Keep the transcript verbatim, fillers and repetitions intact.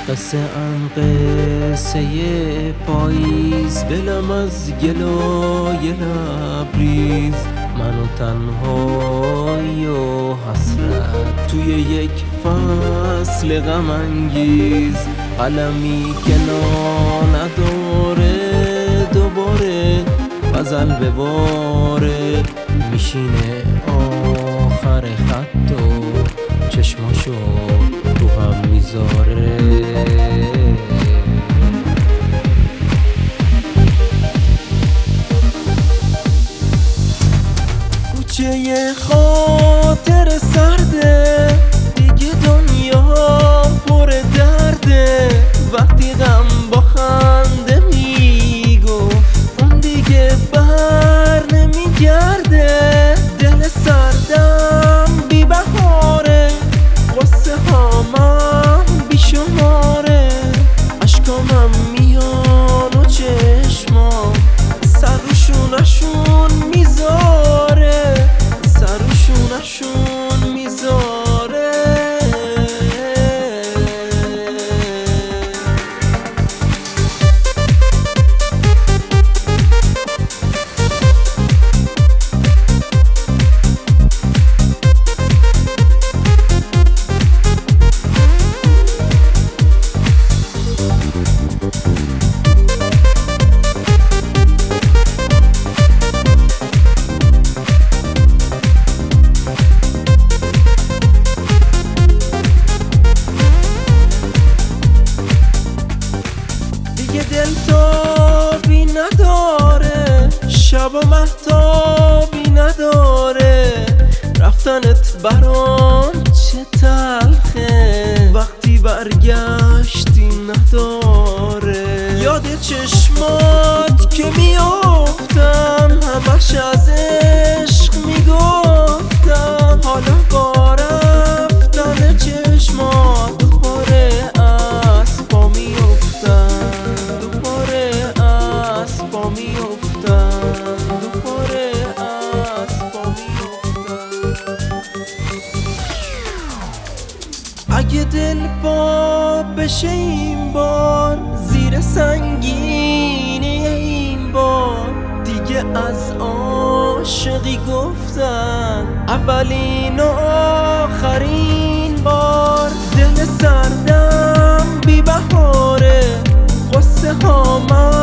قصه ام قصه پاییز، دلم از گلای لبریز، من و تنهایی و حسرت توی یک فصل غم انگیز. قلمی که نا نداره دوباره غزل بباره، میشینه آخر خط و چشماشو تو هم میذاره. کوچه خاطر سرده، دیگه دنیا پر درده. وقتی غم با خنده میگفت اون دیگه بر نمیگرده. دل سردم بی بهاره، قصه هامم بی شماره، اشکامم میان و چشمام سر رو شونشون میذاره، سر رو شونشون میذاره. دیگه دل تابی نداره، شب و مهتابی نداره. رفتنت برام چه تلخه، وقتی برگشتی نداره. یاد چشمات که میافتم، همش از عشق میگفتم. حالا با رفتن چشمات دوباره از پا میافتم، دوباره از پا میافتم، دوباره از پا میافتم. اگه دل پا بشه این بار، زیر سنگینی این بار، دیگه از عاشقی گفتن اولین و آخرین بار. دل سردم بی بهاره، قصه هامم